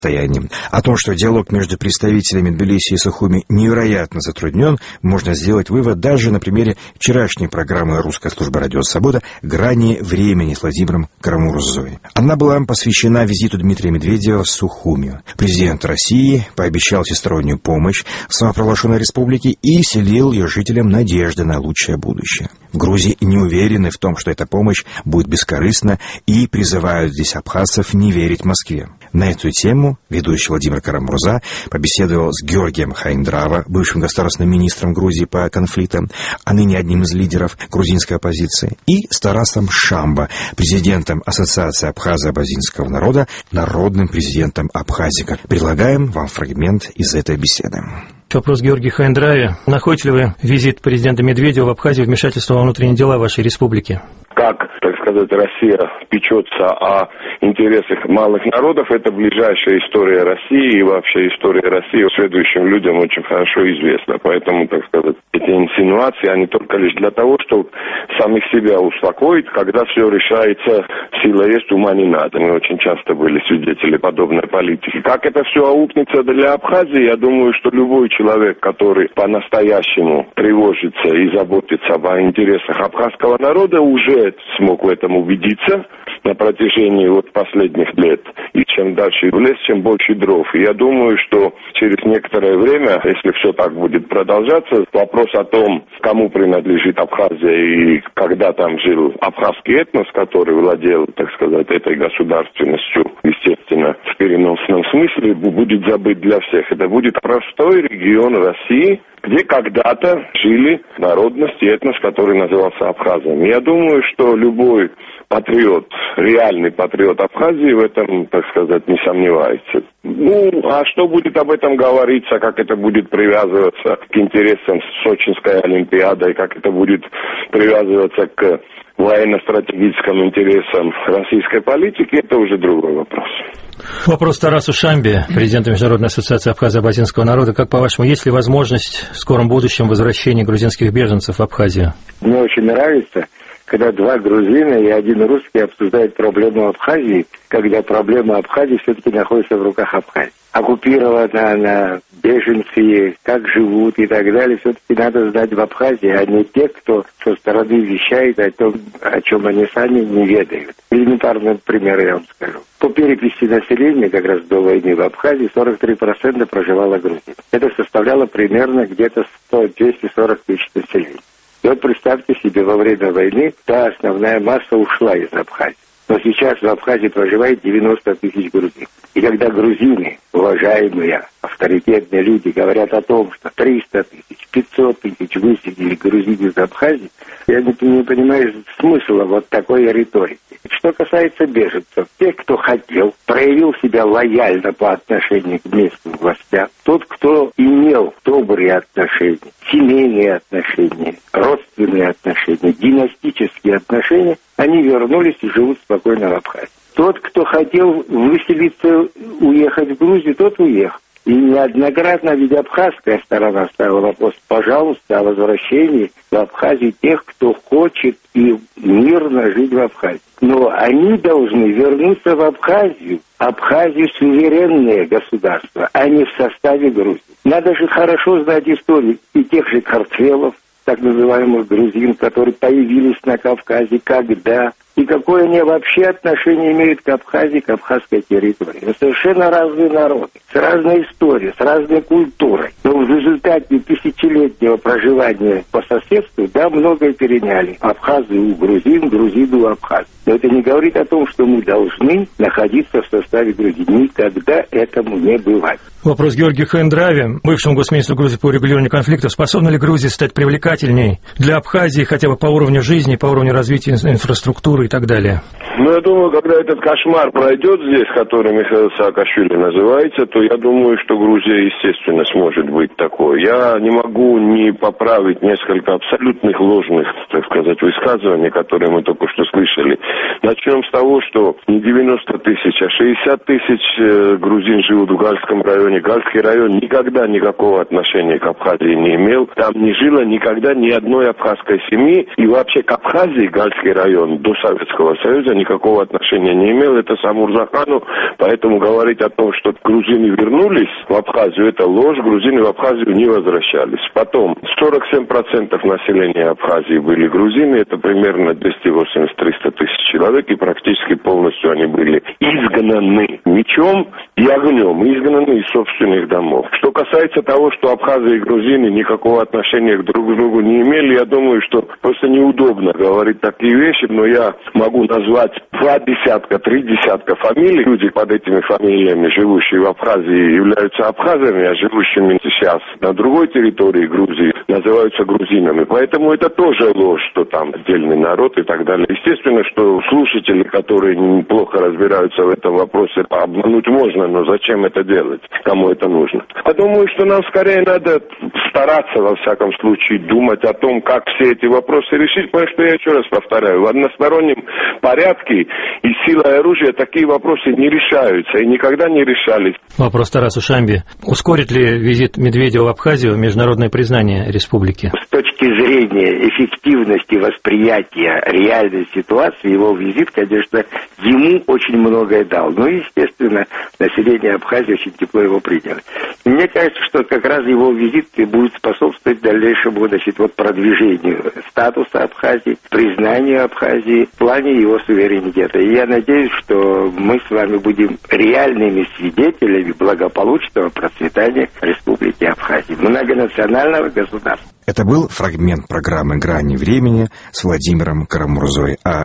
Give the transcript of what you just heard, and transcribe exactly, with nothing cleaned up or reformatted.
состоянии. О том, что диалог между представителями Тбилиси и Сухуми невероятно затруднен, можно сделать вывод даже на примере вчерашней программы «Русская служба радио Свобода» «Грани времени» с Владимиром Карамурзой. Она была посвящена визиту Дмитрия Медведева в Сухуми. Президент России пообещал всестороннюю помощь самопровозглашенной республике и вселил ее жителям надежды на лучшее будущее. В Грузии не уверены в том, что эта помощь будет бескорыстна, и призывают здесь абхазцев не верить Москве. На эту тему ведущий Владимир Карамурза побеседовал с Георгием Хайндраво, бывшим государственным министром Грузии по конфликтам, а ныне одним из лидеров грузинской оппозиции, и с Тарасом Шамбо, президентом Ассоциации абхазо-абазинского народа, народным президентом Абхазии. Предлагаем вам фрагмент из этой беседы. Вопрос Георгию Хайндраве. Находите ли вы визит президента Медведева в Абхазию вмешательство во внутренние дела вашей республики? Как, так сказать, Россия печется о интересах малых народов, это ближайшая история России, и вообще история России следующим людям очень хорошо известна. Поэтому, так сказать, эти инсинуации, они только лишь для того, чтобы самих себя успокоить, когда все решается, сила есть, ума не надо. Мы очень часто были свидетели подобной политики. Как это все аукнется для Абхазии, я думаю, что любой человек, который по-настоящему тревожится и заботится об интересах абхазского народа, уже смог в этом убедиться на протяжении вот последних лет. И чем дальше в лес, чем больше дров. И я думаю, что через некоторое время, если все так будет продолжаться, вопрос о том, кому принадлежит Абхазия и когда там жил абхазский этнос, который владел, так сказать, этой государственностью, естественно, в переносном смысле, будет забыт для всех. Это будет простой регион России, где когда-то жили народности, этнос, который назывался Абхазией. Я думаю, что любой патриот, реальный патриот Абхазии в этом, так сказать, не сомневается. Ну, а что будет об этом говориться, как это будет привязываться к интересам Сочинской Олимпиады, как это будет привязываться к военно-стратегическим интересам российской политики, это уже другой вопрос. Вопрос Тарасу Шамбе, президенту Международной ассоциации абхазо-абазинского народа. Как, по-вашему, есть ли возможность в скором будущем возвращения грузинских беженцев в Абхазию? Мне очень нравится, когда два грузина и один русский обсуждают проблему Абхазии, когда проблема Абхазии все-таки находится в руках Абхазии. Оккупирована она, беженцы, как живут и так далее, все-таки надо знать в Абхазии, а не те, кто со стороны вещает о том, о чем они сами не ведают. Элементарный пример я вам скажу. По переписи населения, как раз до войны в Абхазии, сорок три процента проживало грузин. Это составляло примерно где-то сто-двести сорок тысяч населения. И вот представьте себе, во время войны та основная масса ушла из Абхазии. Но сейчас в Абхазии проживает девяносто тысяч грузин. И когда грузины, уважаемые, авторитетные люди, говорят о том, что триста тысяч, пятьсот тысяч выселили грузин из Абхазии, я не, не понимаю смысла вот такой риторики. Что касается беженцев, те, кто хотел, проявил себя лояльно по отношению к местным властям, тот, кто имел добрые отношения, семейные отношения, родственные отношения, династические отношения, они вернулись и живут спокойно в Абхазии. Тот, кто хотел выселиться, уехать в Грузию, тот уехал. И неоднократно, ведь абхазская сторона ставила вопрос, пожалуйста, о возвращении в Абхазию тех, кто хочет и мирно жить в Абхазии. Но они должны вернуться в Абхазию. Абхазия суверенное государство, а не в составе Грузии. Надо же хорошо знать историю и тех же картвелов, так называемых грузин, которые появились на Кавказе, когда и какое они вообще отношение имеют к Абхазии, к абхазской территории. Это совершенно разные народы, с разной историей, с разной культурой. Но в результате тысячелетнего проживания по соседству, да, многое переняли. Абхазы у грузин, грузины у абхазов. Но это не говорит о том, что мы должны находиться в составе Грузии. Никогда этому не бывает. Вопрос Георгию Хайндраве, бывшему госминистру Грузии по урегулированию конфликтов. Способна ли Грузия стать привлекательней для Абхазии хотя бы по уровню жизни, по уровню развития инфраструктуры и так далее? Ну, я думаю, когда этот кошмар пройдет здесь, который Михаил Саакашвили называется, то я думаю, что Грузия, естественно, сможет быть такой. Я не могу не поправить несколько абсолютных ложных, так сказать, высказываний, которые мы только что слышали. Начнем с того, что не девяносто тысяч, а шестьдесят тысяч грузин живут в Гальском районе. Гальский район никогда никакого отношения к Абхазии не имел. Там не жило никогда ни одной абхазской семьи. И вообще к Абхазии Гальский район до Советского Союза, никакого отношения не имел. Это Самурзахану, поэтому говорить о том, что грузины вернулись в Абхазию, это ложь. Грузины в Абхазию не возвращались. Потом, сорок семь процентов населения Абхазии были грузины, это примерно двести восемьдесят - триста тысяч человек, и практически полностью они были изгнаны мечом и огнем, изгнаны из собственных домов. Что касается того, что Абхазия и грузины никакого отношения друг к другу не имели, я думаю, что просто неудобно говорить такие вещи, но я могу назвать два десятка, три десятка фамилий. Люди под этими фамилиями, живущие в Абхазии, являются абхазами, а живущими сейчас на другой территории Грузии называются грузинами. Поэтому это тоже ложь, что там отдельный народ и так далее. Естественно, что слушатели, которые плохо разбираются в этом вопросе, обмануть можно, но зачем это делать? Кому это нужно? Я думаю, что нам скорее надо стараться, во всяком случае, думать о том, как все эти вопросы решить, потому что, я еще раз повторяю, в одностороннем порядке и силой оружия такие вопросы не решаются и никогда не решались. Вопрос Тарасу Шамби. Ускорит ли визит Медведева в Абхазию международное признание республики? С точки зрения эффективности восприятия реальной ситуации, его визит, конечно, ему очень многое дал. Но, естественно, население Абхазии очень тепло его приняло. И мне кажется, что как раз его визит будет способствовать дальнейшему, значит, вот продвижению статуса Абхазии, признанию Абхазии в плане его суверенитета. И я надеюсь, что мы с вами будем реальными свидетелями благополучного процветания Республики Абхазия, многонационального государства. Это был фрагмент программы «Грани времени» с Владимиром Карамурзой. А